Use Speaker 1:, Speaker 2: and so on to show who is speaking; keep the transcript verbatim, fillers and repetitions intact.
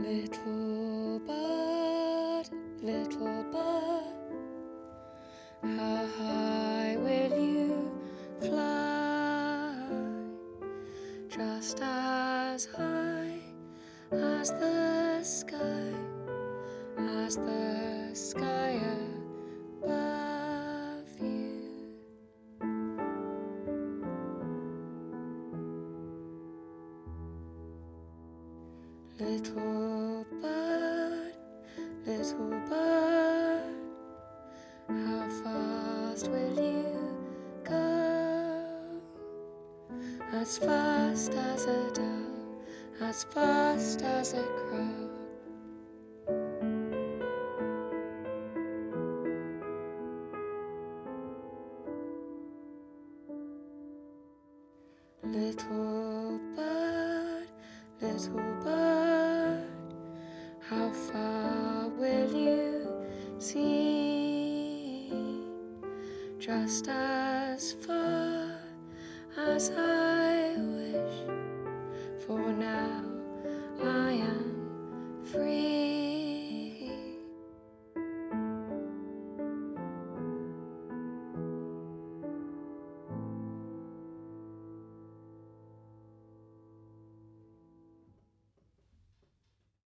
Speaker 1: Little bird, little bird, how high will you fly? Just as high as the sky, as the sky above you. Little bird, little bird, how fast will you go? As fast as a dove, as fast as a crow. Little bird, little bird, how far will you see? Just as far as I wish, for now I am free.